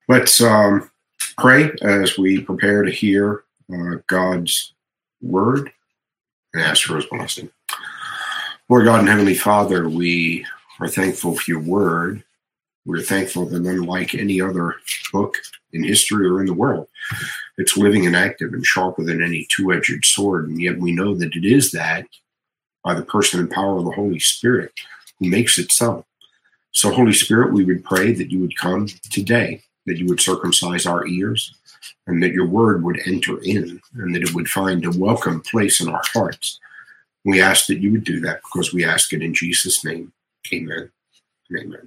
Let's pray as we prepare to hear God's word and ask for his blessing. Lord God and Heavenly Father, we are thankful for your word. We're thankful that unlike any other book in history or in the world, it's living and active and sharper than any two-edged sword. And yet we know that it is that by the person and power of the Holy Spirit who makes it so. So Holy Spirit, we would pray that you would come today, that you would circumcise our ears, and that your word would enter in, and that it would find a welcome place in our hearts. We ask that you would do that because we ask it in Jesus' name. Amen and amen.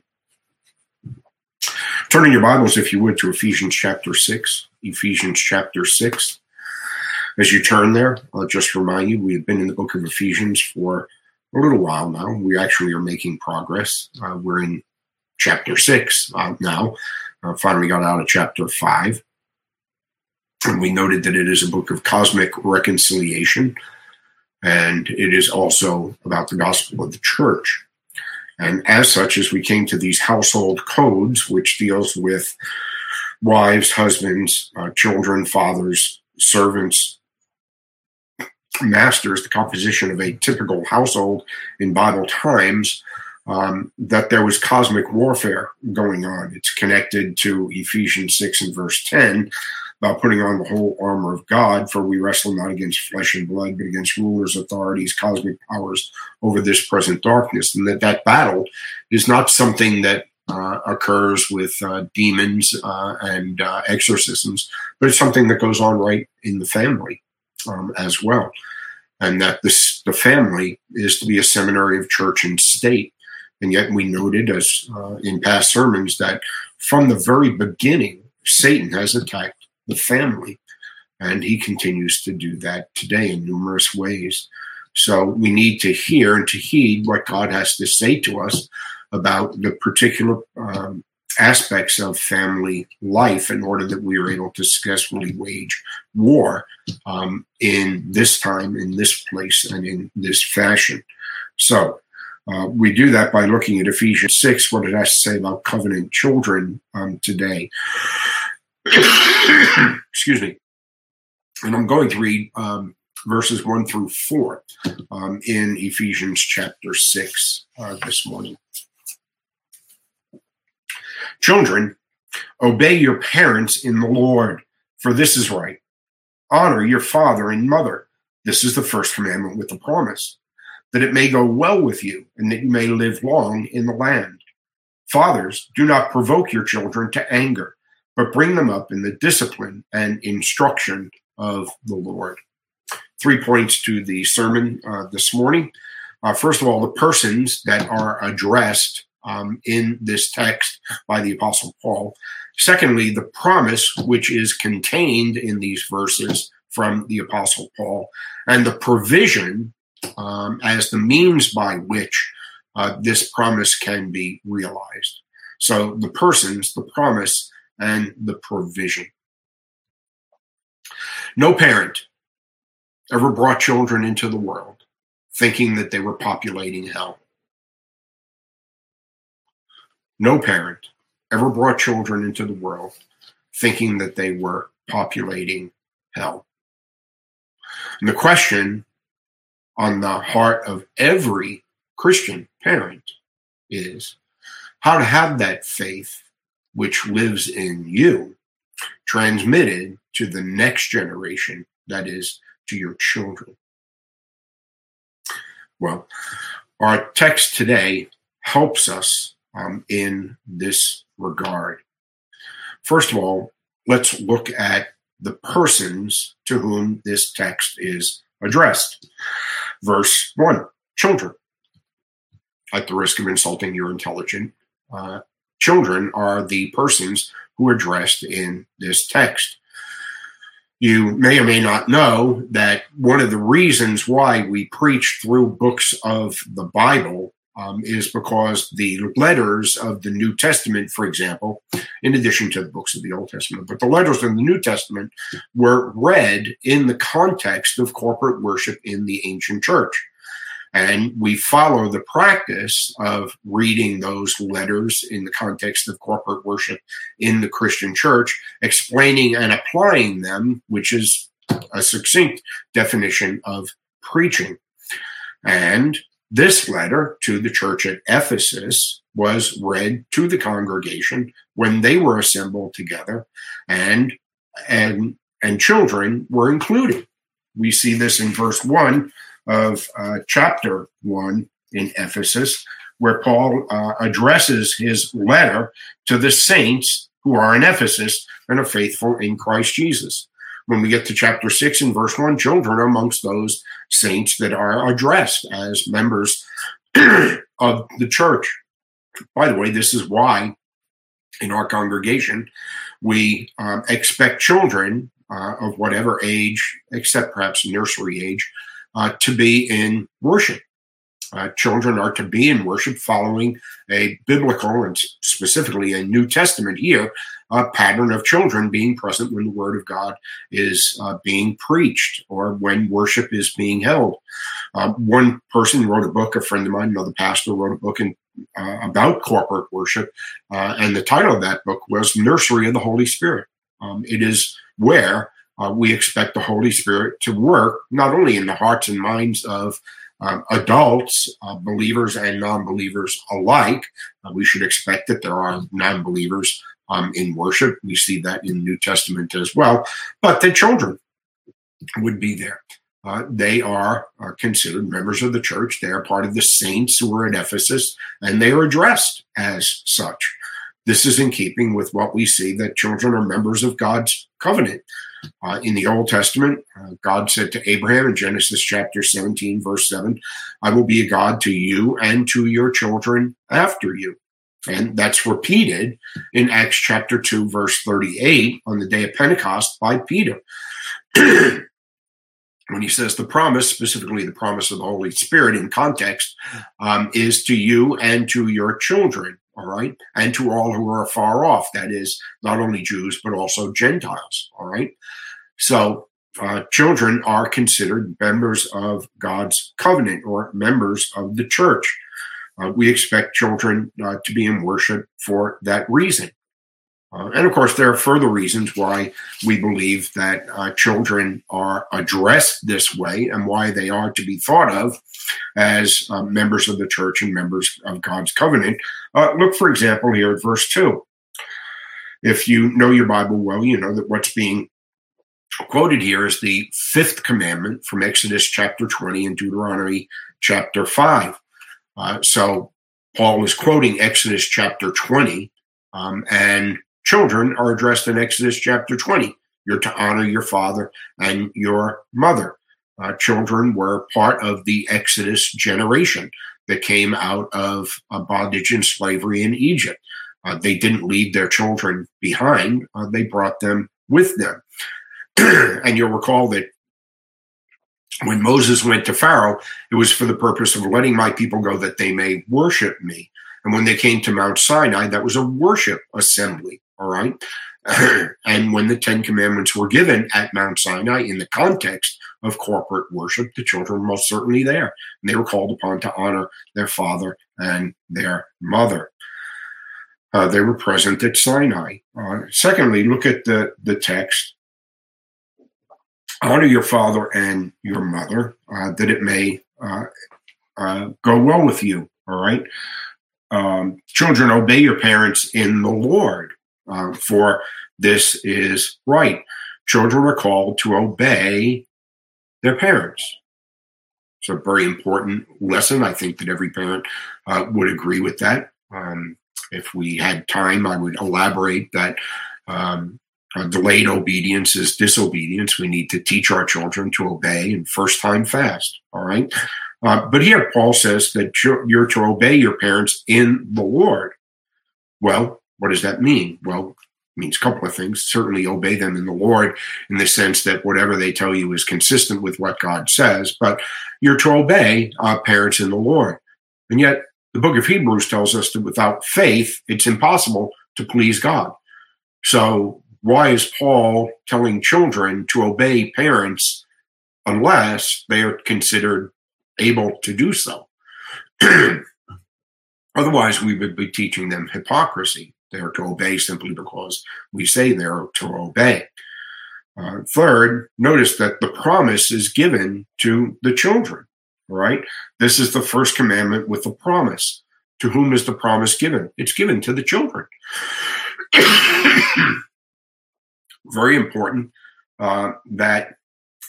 Turning your Bibles, if you would, to Ephesians chapter 6. Ephesians chapter 6. As you turn there, I'll just remind you, we have been in the book of Ephesians for a little while now. We actually are making progress. We're in chapter 6 now. Finally got out of chapter 5. And we noted that it is a book of cosmic reconciliation. And it is also about the gospel of the church. And as such, as we came to these household codes, which deals with wives, husbands, children, fathers, servants, masters, the composition of a typical household in Bible times, that there was cosmic warfare going on. It's connected to Ephesians 6 and verse 10, about putting on the whole armor of God, for we wrestle not against flesh and blood, but against rulers, authorities, cosmic powers over this present darkness. And that battle is not something that occurs with demons and exorcisms, but it's something that goes on right in the family as well. And that the family is to be a seminary of church and state. And yet we noted, as in past sermons, that from the very beginning, Satan has attacked the family, and he continues to do that today in numerous ways. So we need to hear and to heed what God has to say to us about the particular aspects of family life in order that we are able to successfully wage war in this time, in this place, and in this fashion. So we do that by looking at Ephesians 6, what it has to say about covenant children today. Excuse me. And I'm going to read verses 1 through 4 in Ephesians chapter 6 this morning. Children, obey your parents in the Lord, for this is right. Honor your father and mother. This is the first commandment with the promise, that it may go well with you and that you may live long in the land. Fathers, do not provoke your children to anger, but bring them up in the discipline and instruction of the Lord. 3 points to the sermon this morning. First of all, the persons that are addressed in this text by the Apostle Paul. Secondly, the promise which is contained in these verses from the Apostle Paul, and the provision as the means by which this promise can be realized. So the persons, the promise, and the provision. No parent ever brought children into the world thinking that they were populating hell. No parent ever brought children into the world thinking that they were populating hell. And the question on the heart of every Christian parent is how to have that faith which lives in you, transmitted to the next generation, that is, to your children. Well, our text today helps us in this regard. First of all, let's look at the persons to whom this text is addressed. Verse 1, children. At the risk of insulting your intelligent, children are the persons who are addressed in this text. You may or may not know that one of the reasons why we preach through books of the Bible is because the letters of the New Testament, for example, in addition to the books of the Old Testament, but the letters of the New Testament were read in the context of corporate worship in the ancient church. And we follow the practice of reading those letters in the context of corporate worship in the Christian church, explaining and applying them, which is a succinct definition of preaching. And this letter to the church at Ephesus was read to the congregation when they were assembled together, and children were included. We see this in verse 1 of chapter 1 in Ephesus, where Paul addresses his letter to the saints who are in Ephesus and are faithful in Christ Jesus. When we get to chapter 6 and verse 1, children are amongst those saints that are addressed as members of the church. By the way, this is why in our congregation we expect children of whatever age, except perhaps nursery age, to be in worship. Children are to be in worship following a biblical and specifically a New Testament here, a pattern of children being present when the Word of God is being preached or when worship is being held. One person wrote a book, a friend of mine, another pastor, wrote a book about corporate worship, and the title of that book was Nursery of the Holy Spirit. It is where we expect the Holy Spirit to work, not only in the hearts and minds of adults, believers and non-believers alike. We should expect that there are non-believers in worship. We see that in the New Testament as well. But the children would be there. They are considered members of the church. They are part of the saints who were at Ephesus, and they are addressed as such. This is in keeping with what we see, that children are members of God's covenant. In the Old Testament, God said to Abraham in Genesis chapter 17, verse 7, I will be a God to you and to your children after you. And that's repeated in Acts chapter 2, verse 38 on the day of Pentecost by Peter. When he says the promise, specifically the promise of the Holy Spirit in context, is to you and to your children. All right. And to all who are far off. That is not only Jews, but also Gentiles. All right. So children are considered members of God's covenant or members of the church. We expect children to be in worship for that reason. And of course, there are further reasons why we believe that children are addressed this way and why they are to be thought of as members of the church and members of God's covenant. Look, for example, here at verse 2. If you know your Bible well, you know that what's being quoted here is the fifth commandment from Exodus chapter 20 and Deuteronomy chapter 5. So Paul is quoting Exodus chapter 20, and children are addressed in Exodus chapter 20. You're to honor your father and your mother. Children were part of the Exodus generation that came out of bondage and slavery in Egypt. They didn't leave their children behind. They brought them with them. And you'll recall that when Moses went to Pharaoh, it was for the purpose of letting my people go that they may worship me. And when they came to Mount Sinai, that was a worship assembly. All right. And when the Ten Commandments were given at Mount Sinai in the context of corporate worship, the children were most certainly there. And they were called upon to honor their father and their mother. They were present at Sinai. Secondly, look at the text. Honor your father and your mother, that it may go well with you. All right. Children, obey your parents in the Lord, for this is right. Children are called to obey their parents. It's a very important lesson. I think that every parent would agree with that. If we had time, I would elaborate that delayed obedience is disobedience. We need to teach our children to obey and first time fast. All right. But here Paul says that you're to obey your parents in the Lord. Well, what does that mean? Well, it means a couple of things. Certainly obey them in the Lord in the sense that whatever they tell you is consistent with what God says, but you're to obey parents in the Lord. And yet the book of Hebrews tells us that without faith, it's impossible to please God. So why is Paul telling children to obey parents unless they are considered able to do so. Otherwise, we would be teaching them hypocrisy. They are to obey simply because we say they are to obey. Third, notice that the promise is given to the children, right? This is the first commandment with the promise. To whom is the promise given? It's given to the children. Very important that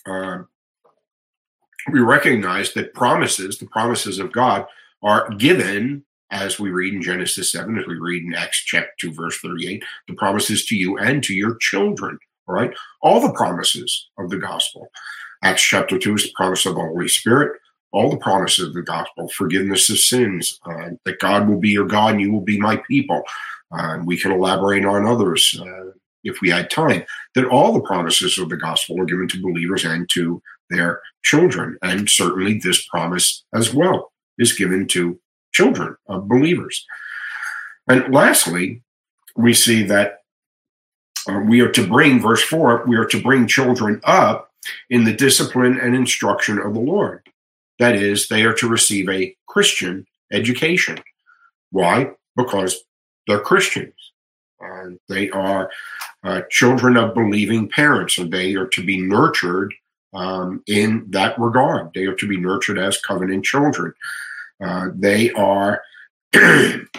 we recognize that promises, the promises of God, are given, as we read in Genesis 7, as we read in Acts chapter 2, verse 38, the promises to you and to your children, all right? All the promises of the gospel. Acts chapter 2 is the promise of the Holy Spirit. All the promises of the gospel, forgiveness of sins, that God will be your God and you will be my people. We can elaborate on others if we had time, that all the promises of the gospel are given to believers and to their children. And certainly this promise as well is given to children of believers. And lastly, we see that we are to bring, verse 4, we are to bring children up in the discipline and instruction of the Lord. That is, they are to receive a Christian education. Why? Because they're Christians. They are children of believing parents, and they are to be nurtured in that regard. They are to be nurtured as covenant children. They are to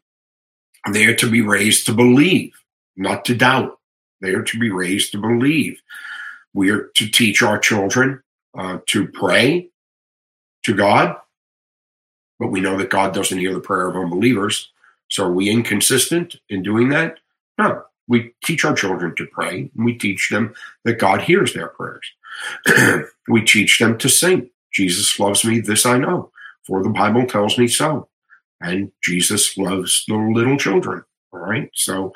be raised to believe, not to doubt. They are to be raised to believe. We are to teach our children to pray to God, but we know that God doesn't hear the prayer of unbelievers. So are we inconsistent in doing that? No. We teach our children to pray, and we teach them that God hears their prayers. We teach them to sing. Jesus loves me, this I know, for the Bible tells me so. And Jesus loves the little children, all right? So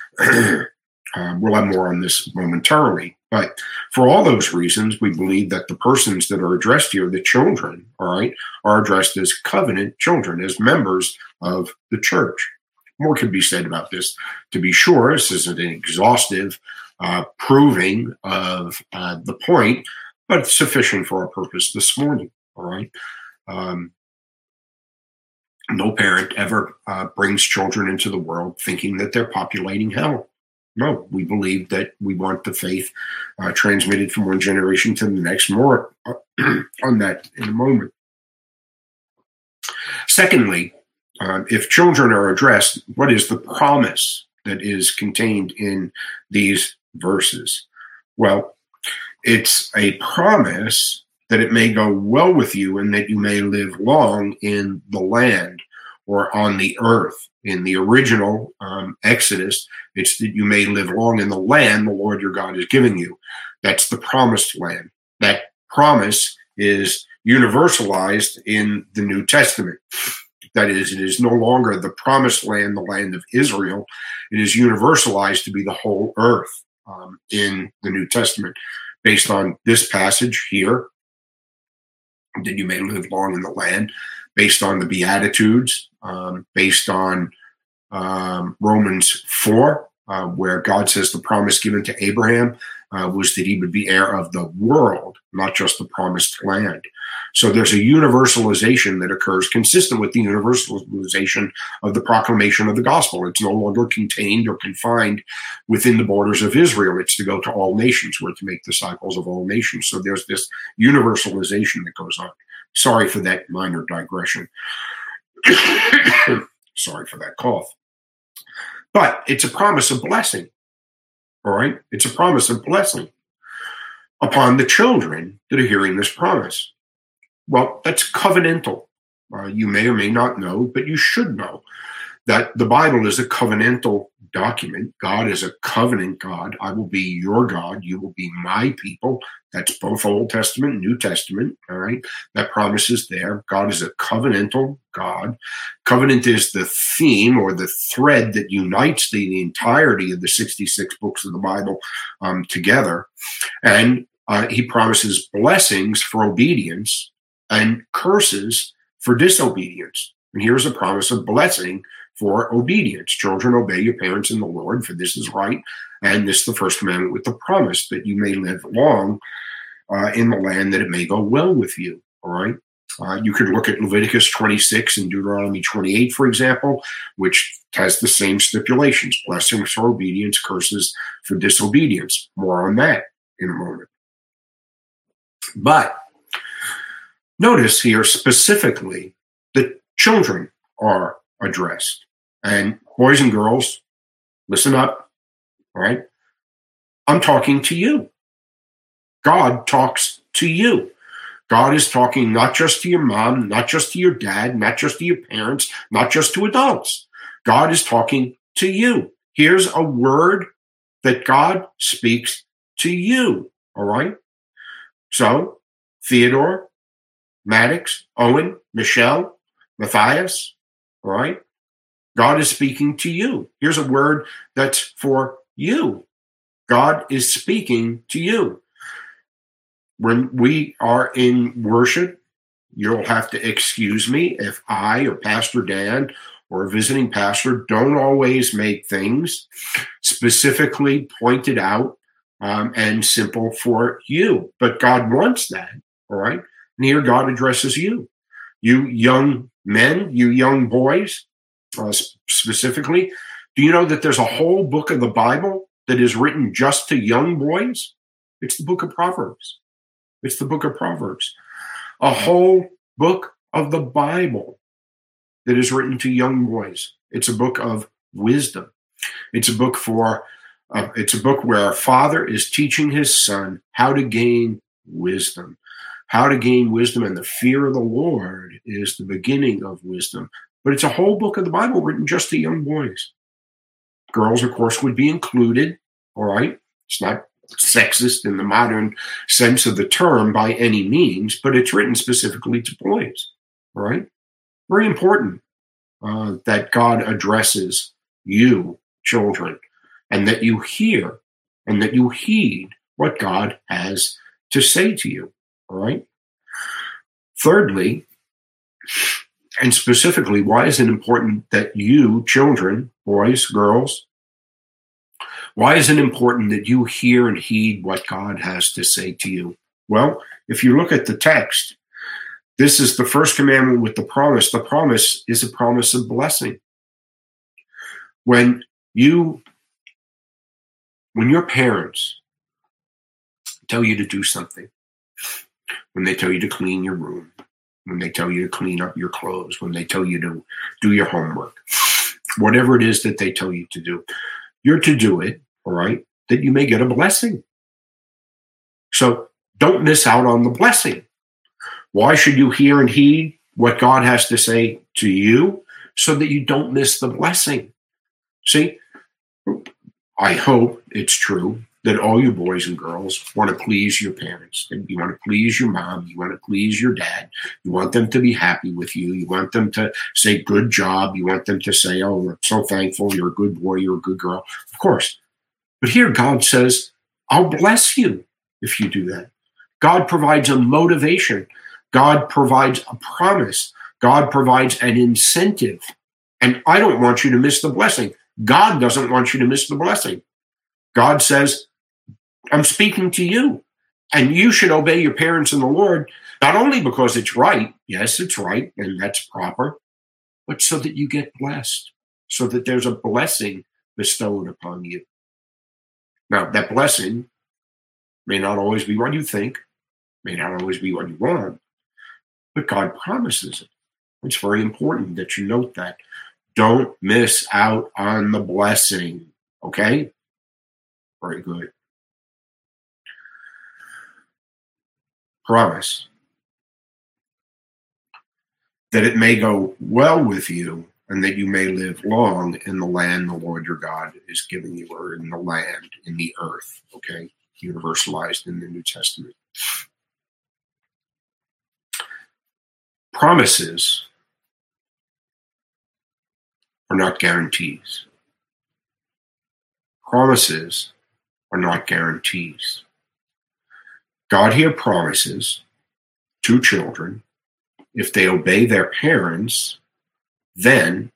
we'll have more on this momentarily. But for all those reasons, we believe that the persons that are addressed here, the children, all right, are addressed as covenant children, as members of the church. More could be said about this. To be sure, this isn't an exhaustive proving of the point, but it's sufficient for our purpose this morning, all right? No parent ever brings children into the world thinking that they're populating hell. No, we believe that we want the faith transmitted from one generation to the next. More on that in a moment. Secondly, if children are addressed, what is the promise that is contained in these verses? Well, it's a promise that it may go well with you and that you may live long in the land or on the earth. In the original Exodus, it's that you may live long in the land the Lord your God is giving you. That's the promised land. That promise is universalized in the New Testament. That is, it is no longer the promised land, the land of Israel. It is universalized to be the whole earth in the New Testament. Based on this passage here, that you may live long in the land, based on the Beatitudes, based on Romans 4, where God says the promise given to Abraham was that he would be heir of the world, not just the promised land. So there's a universalization that occurs consistent with the universalization of the proclamation of the gospel. It's no longer contained or confined within the borders of Israel. It's to go to all nations. We're to make disciples of all nations. So there's this universalization that goes on. Sorry for that minor digression. Sorry for that cough. But it's a promise of blessing. All right? It's a promise of blessing upon the children that are hearing this promise. Well, that's covenantal. You may or may not know, but you should know that the Bible is a covenantal document. God is a covenant God. I will be your God. You will be my people. That's both Old Testament and New Testament. All right. That promise is there. God is a covenantal God. Covenant is the theme or the thread that unites the entirety of the 66 books of the Bible together. And he promises blessings for obedience and curses for disobedience. And here's a promise of blessing for obedience. Children, obey your parents in the Lord, for this is right. And this is the first commandment with the promise that you may live long in the land, that it may go well with you. All right. You could look at Leviticus 26 and Deuteronomy 28, for example, which has the same stipulations: blessings for obedience, curses for disobedience. More on that in a moment. But notice here specifically that children are addressed. And boys and girls, listen up, all right? I'm talking to you. God talks to you. God is talking not just to your mom, not just to your dad, not just to your parents, not just to adults. God is talking to you. Here's a word that God speaks to you, all right? So, Theodore, Maddox, Owen, Michelle, Matthias, all right? God is speaking to you. Here's a word that's for you. God is speaking to you. When we are in worship, you'll have to excuse me if I or Pastor Dan or a visiting pastor don't always make things specifically pointed out and simple for you. But God wants that, all right? And here God addresses you. You young men, you young boys, specifically, do you know that there's a whole book of the Bible that is written just to young boys? It's the book of Proverbs. It's the book of Proverbs. A whole book of the Bible that is written to young boys. It's a book of wisdom. It's a book where a father is teaching his son how to gain wisdom. How to gain wisdom, and the fear of the Lord is the beginning of wisdom. But it's a whole book of the Bible written just to young boys. Girls, of course, would be included, all right? It's not sexist in the modern sense of the term by any means, but it's written specifically to boys, all right? Very important that God addresses you, children, and that you hear and that you heed what God has to say to you, all right? Thirdly, and specifically, why is it important that you, children, boys, girls, why is it important that you hear and heed what God has to say to you? Well, if you look at the text, this is the first commandment with the promise. The promise is a promise of blessing. When your parents tell you to do something, when they tell you to clean your room, when they tell you to clean up your clothes, when they tell you to do your homework, whatever it is that they tell you to do, you're to do it, all right, that you may get a blessing. So don't miss out on the blessing. Why should you hear and heed what God has to say to you? So that you don't miss the blessing. See, I hope it's true that all you boys and girls want to please your parents. You want to please your mom. You want to please your dad. You want them to be happy with you. You want them to say, good job. You want them to say, oh, we're so thankful. You're a good boy. You're a good girl. Of course. But here God says, I'll bless you if you do that. God provides a motivation. God provides a promise. God provides an incentive. And I don't want you to miss the blessing. God doesn't want you to miss the blessing. God says, I'm speaking to you, and you should obey your parents in the Lord, not only because it's right, yes, it's right, and that's proper, but so that you get blessed, so that there's a blessing bestowed upon you. Now, that blessing may not always be what you think, may not always be what you want, but God promises it. It's very important that you note that. Don't miss out on the blessing, okay? Very good. Promise that it may go well with you and that you may live long in the land the Lord your God is giving you, or in the land, in the earth, okay? Universalized in the New Testament. Promises are not guarantees. Promises are not guarantees. God here promises to children, if they obey their parents, then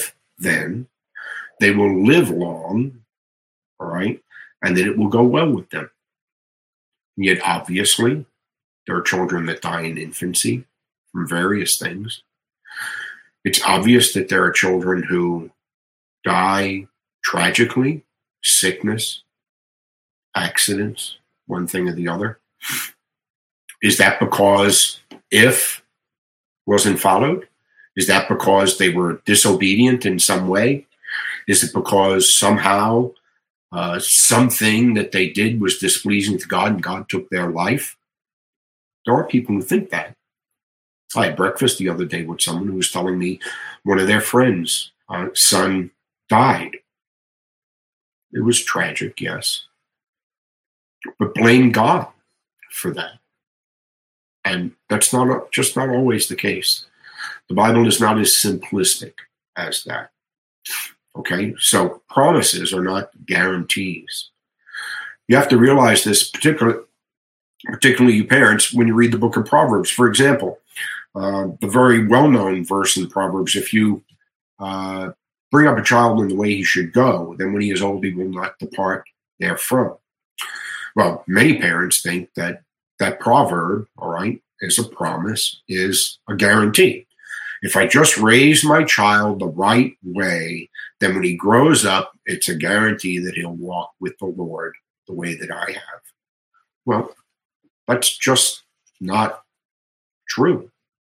they will live long, all right, and that it will go well with them. And yet, obviously, there are children that die in infancy. from various things. It's obvious that there are children who die tragically, sickness, accidents, one thing or the other. Is that because if wasn't followed? Is that because they were disobedient in some way? Is it because somehow something that they did was displeasing to God and God took their life? There are people who think that. I had breakfast the other day with someone who was telling me one of their friends' son died. It was tragic, yes. But blame God for that. And that's just not always the case. The Bible is not as simplistic as that. Okay, so promises are not guarantees. You have to realize this, particularly you parents, when you read the book of Proverbs. For example, the very well-known verse in Proverbs, if you bring up a child in the way he should go, then when he is old, he will not depart therefrom. Well, many parents think that that proverb, all right, is a promise, is a guarantee. If I just raise my child the right way, then when he grows up, it's a guarantee that he'll walk with the Lord the way that I have. Well, that's just not true.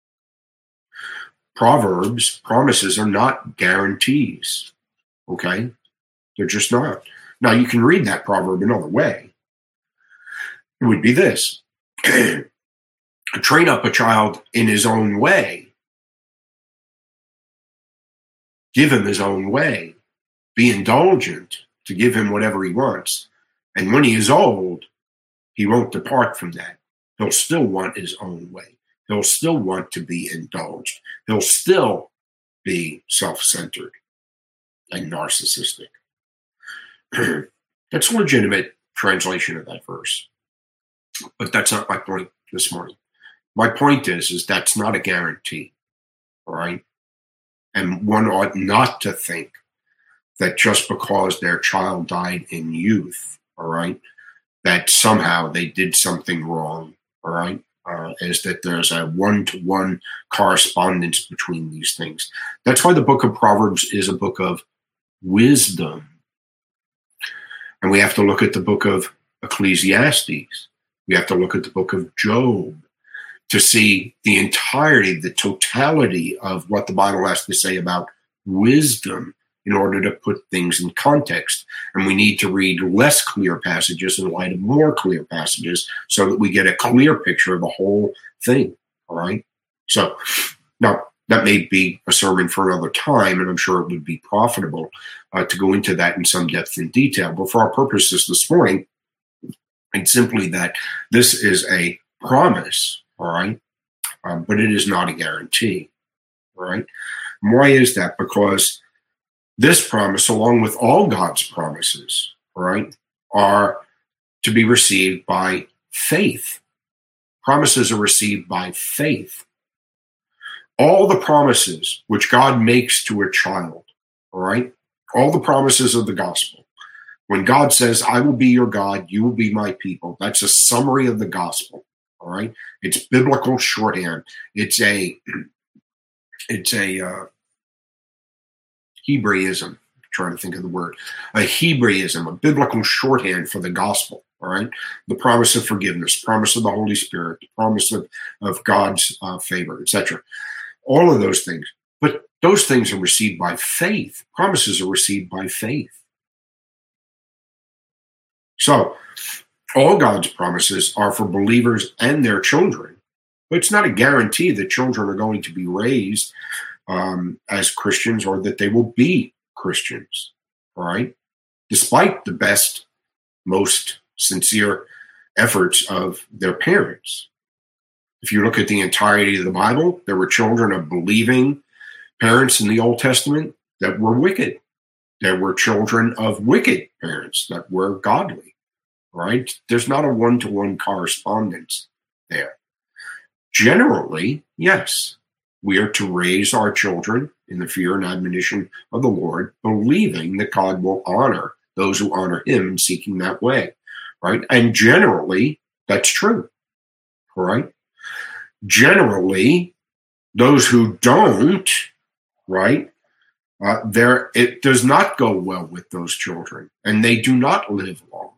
Promises are not guarantees, okay? They're just not. Now, you can read that proverb another way. It would be this. Train up a child in his own way. Give him his own way. Be indulgent to give him whatever he wants. And when he is old, he won't depart from that. He'll still want his own way. He'll still want to be indulged. He'll still be self-centered and narcissistic. That's a legitimate translation of that verse. But that's not my point this morning. My point is that's not a guarantee, all right? And one ought not to think that just because their child died in youth, all right, that somehow they did something wrong, all right? Is that there's a one-to-one correspondence between these things. That's why the book of Proverbs is a book of wisdom. And we have to look at the book of Ecclesiastes. We have to look at the book of Job to see the entirety, the totality of what the Bible has to say about wisdom in order to put things in context. And we need to read less clear passages in light of more clear passages so that we get a clear picture of the whole thing, all right? So now that may be a sermon for another time, and I'm sure it would be profitable to go into that in some depth and detail. But for our purposes this morning, it's simply that this is a promise, all right? But it is not a guarantee, all right? And why is that? Because this promise, along with all God's promises, all right, are to be received by faith. Promises are received by faith. All the promises which God makes to a child, all right, all the promises of the gospel. When God says, I will be your God, you will be my people, that's a summary of the gospel, all right? It's biblical shorthand. It's a Hebraism, I'm trying to think of the word, a Hebraism, a biblical shorthand for the gospel, all right? The promise of forgiveness, promise of the Holy Spirit, the promise of God's favor, etc. All of those things. But those things are received by faith. Promises are received by faith. So all God's promises are for believers and their children. But it's not a guarantee that children are going to be raised as Christians or that they will be Christians, all right? Despite the best, most sincere efforts of their parents. If you look at the entirety of the Bible, there were children of believing parents in the Old Testament that were wicked. There were children of wicked parents that were godly, right? There's not a one-to-one correspondence there. Generally, yes, we are to raise our children in the fear and admonition of the Lord, believing that God will honor those who honor him in seeking that way, right? And generally, that's true, all right? Generally, Those who don't, right, it does not go well with those children, and they do not live long.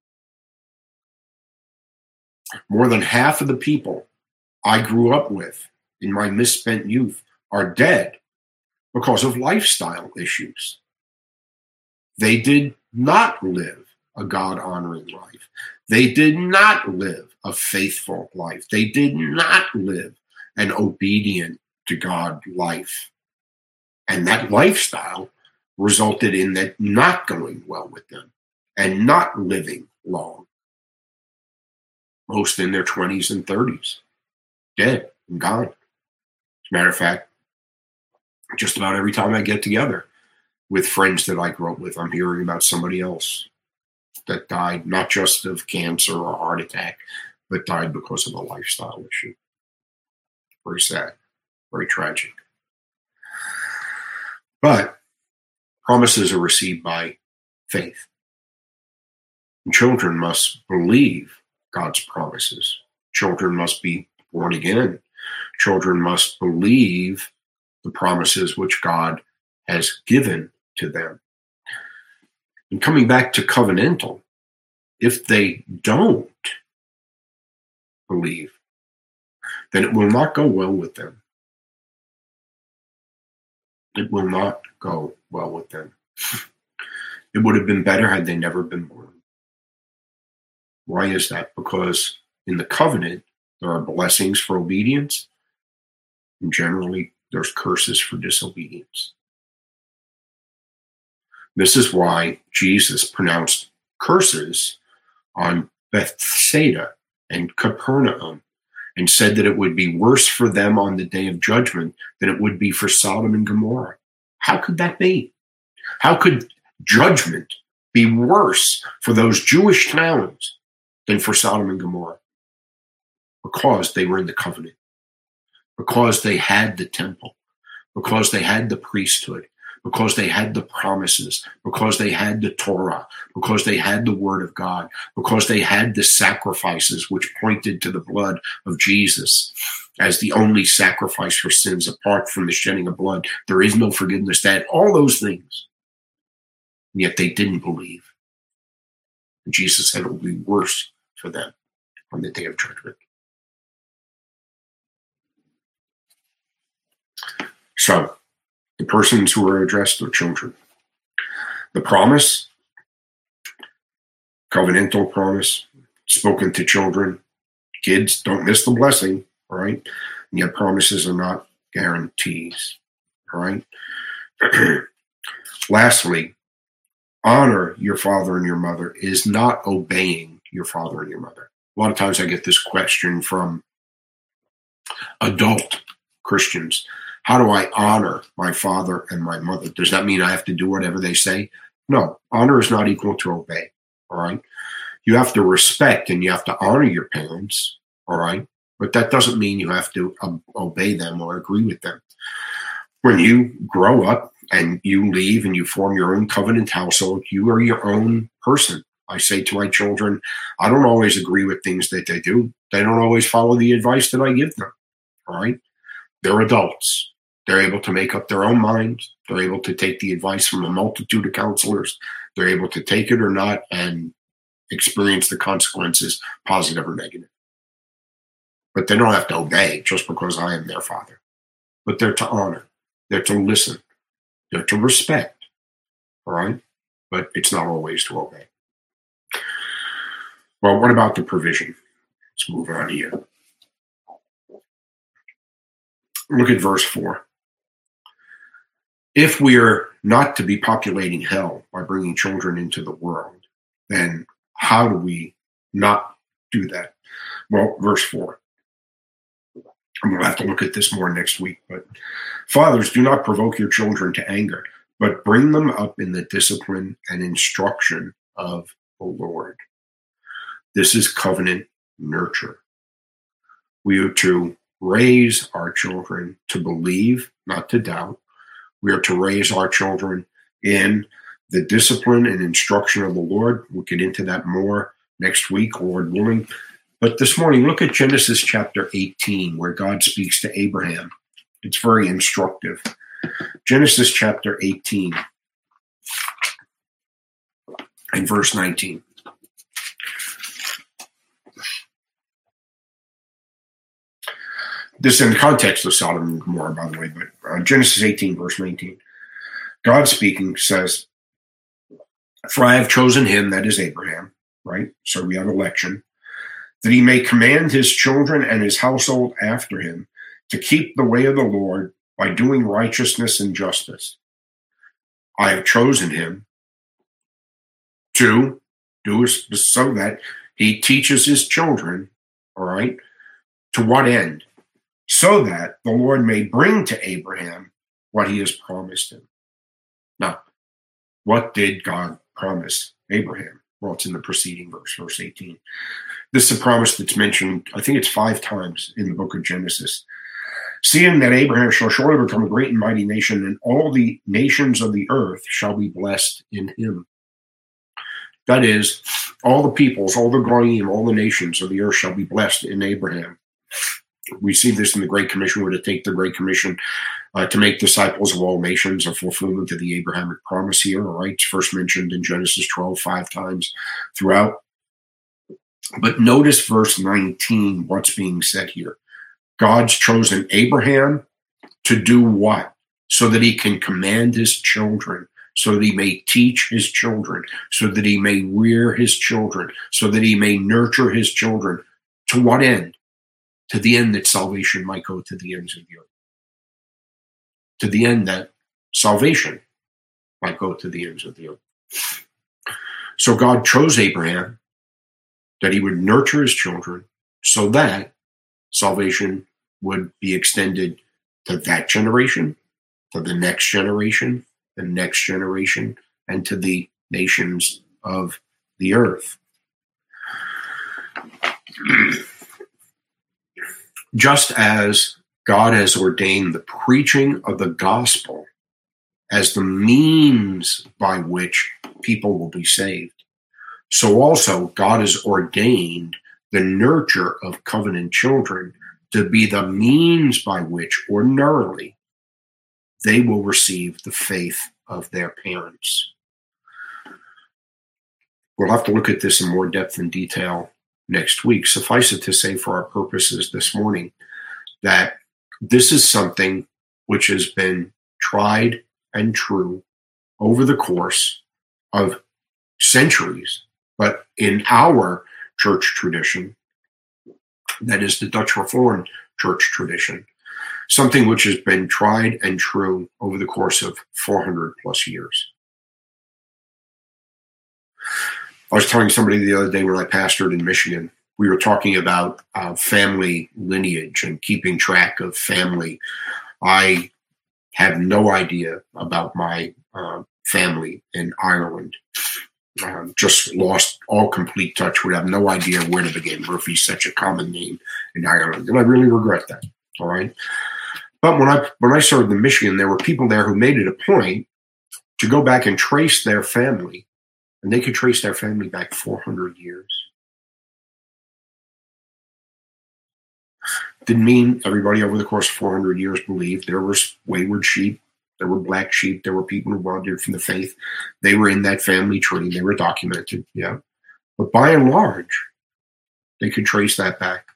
More than half of the people I grew up with in my misspent youth are dead because of lifestyle issues. They did not live a God-honoring life. They did not live a faithful life. They did not live an obedient to God life. And that lifestyle resulted in that not going well with them and not living long. Most in their 20s and 30s, dead and gone. As a matter of fact, just about every time I get together with friends that I grew up with, I'm hearing about somebody else that died, not just of cancer or heart attack, but died because of a lifestyle issue. Very sad, very tragic. But promises are received by faith. And children must believe God's promises. Children must be born again. Children must believe the promises which God has given to them. And coming back to covenantal, if they don't believe, then it will not go well with them. It will not go well with them. It would have been better had they never been born. Why is that? Because in the covenant, there are blessings for obedience, and generally there's curses for disobedience. This is why Jesus pronounced curses on Bethsaida and Capernaum and said that it would be worse for them on the day of judgment than it would be for Sodom and Gomorrah. How could that be? How could judgment be worse for those Jewish towns than for Sodom and Gomorrah? Because they were in the covenant, because they had the temple, because they had the priesthood, because they had the promises, because they had the Torah, because they had the word of God, because they had the sacrifices which pointed to the blood of Jesus as the only sacrifice for sins. Apart from the shedding of blood, there is no forgiveness. They had all those things, and yet they didn't believe. And Jesus said it will be worse for them on the day of judgment. So, the persons who are addressed are children. The promise, covenantal promise, spoken to children. Kids, don't miss the blessing, all right? And yet promises are not guarantees, all right? Lastly, honor your father and your mother is not obeying your father and your mother. A lot of times I get this question from adult Christians. How do I honor my father and my mother? Does that mean I have to do whatever they say? No, honor is not equal to obey, all right? You have to respect and you have to honor your parents, all right? But that doesn't mean you have to obey them or agree with them. When you grow up and you leave and you form your own covenant household, you are your own person. I say to my children, I don't always agree with things that they do. They don't always follow the advice that I give them, all right? They're adults. They're able to make up their own minds. They're able to take the advice from a multitude of counselors. They're able to take it or not and experience the consequences, positive or negative. But they don't have to obey just because I am their father. But they're to honor. They're to listen. They're to respect. All right? But it's not always to obey. Well, what about the provision? Let's move on here. Look at verse 4. If we are not to be populating hell by bringing children into the world, then how do we not do that? Well, verse 4. I'm going to have to look at this more next week. But fathers, do not provoke your children to anger, but bring them up in the discipline and instruction of the Lord. This is covenant nurture. We are to raise our children to believe, not to doubt. We are to raise our children in the discipline and instruction of the Lord. We'll get into that more next week, Lord willing. But this morning, look at Genesis chapter 18, where God speaks to Abraham. It's very instructive. Genesis chapter 18 and verse 19. This in the context of Sodom and Gomorrah, by the way, but Genesis 18, verse 19. God speaking says, "For I have chosen him," that is Abraham, right? So we have election, "that he may command his children and his household after him to keep the way of the Lord by doing righteousness and justice. I have chosen him to do so that he teaches his children," all right, to what end? "So that the Lord may bring to Abraham what he has promised him." Now, what did God promise Abraham? Well, it's in the preceding verse, verse 18. This is a promise that's mentioned, I think it's 5 times in the book of Genesis. "Seeing that Abraham shall surely become a great and mighty nation, and all the nations of the earth shall be blessed in him." That is, all the peoples, all the goyim, all the nations of the earth shall be blessed in Abraham. We see this in the Great Commission, where to take the Great Commission to make disciples of all nations, a fulfillment of the Abrahamic promise here, all right? It's first mentioned in Genesis 12 5 times throughout. But notice verse 19, what's being said here. God's chosen Abraham to do what? So that he can command his children, so that he may teach his children, so that he may rear his children, so that he may nurture his children. To what end? To the end that salvation might go to the ends of the earth. To the end that salvation might go to the ends of the earth. So God chose Abraham that he would nurture his children so that salvation would be extended to that generation, to the next generation, and to the nations of the earth. Just as God has ordained the preaching of the gospel as the means by which people will be saved, so also God has ordained the nurture of covenant children to be the means by which ordinarily they will receive the faith of their parents. We'll have to look at this in more depth and detail next week. Suffice it to say for our purposes this morning that this is something which has been tried and true over the course of centuries, but in our church tradition, that is the Dutch Reformed church tradition, something which has been tried and true over the course of 400 plus years. I was telling somebody the other day when I pastored in Michigan, we were talking about family lineage and keeping track of family. I have no idea about my family in Ireland. Just lost all complete touch. Would have no idea where to begin. Murphy's such a common name in Ireland, and I really regret that. All right, but when I served in Michigan, there were people there who made it a point to go back and trace their family, and they could trace their family back 400 years. Didn't mean everybody over the course of 400 years believed. There were wayward sheep. There were black sheep. There were people who wandered from the faith. They were in that family tree. They were documented, yeah. But by and large, they could trace that back.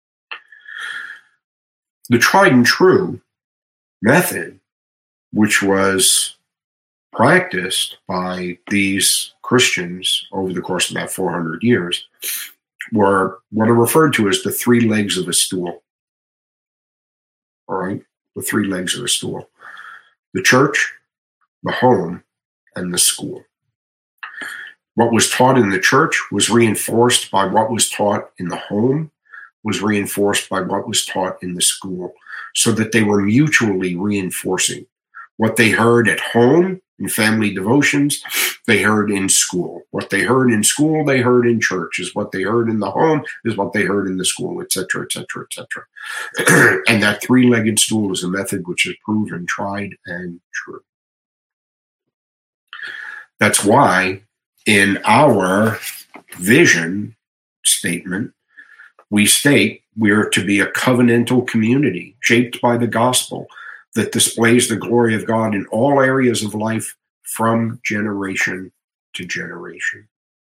The tried and true method, which was practiced by these Christians over the course of about 400 years, were what are referred to as the 3 legs of a stool. All right, the 3 legs of a stool. The church, the home, and the school. What was taught in the church was reinforced by what was taught in the home, was reinforced by what was taught in the school, so that they were mutually reinforcing. What they heard at home in family devotions, they heard in school. What they heard in school, they heard in church. Is what they heard in the home, is what they heard in the school, etc., etc., etc. And that 3-legged stool is a method which is proven tried and true. That's why in our vision statement, we state we are to be a covenantal community shaped by the gospel, that displays the glory of God in all areas of life from generation to generation.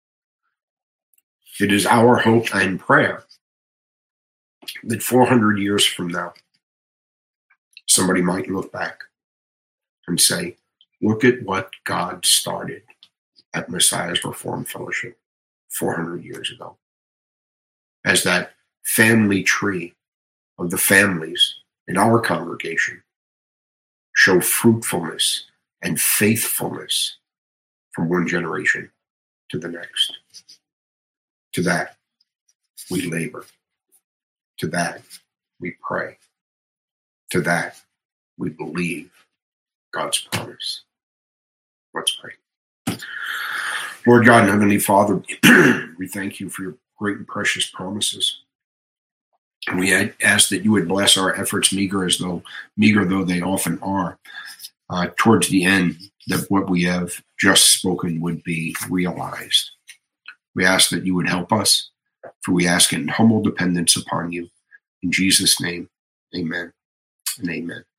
It is our hope and prayer that 400 years from now, somebody might look back and say, look at what God started at Messiah's Reformed Fellowship 400 years ago. As that family tree of the families in our congregation show fruitfulness and faithfulness from one generation to the next. To that, we labor. To that, we pray. To that, we believe God's promise. Let's pray. Lord God and Heavenly Father, we thank you for your great and precious promises. And we ask that you would bless our efforts, meager though they often are, towards the end, that what we have just spoken would be realized. We ask that you would help us, for we ask in humble dependence upon you. In Jesus' name, amen and amen.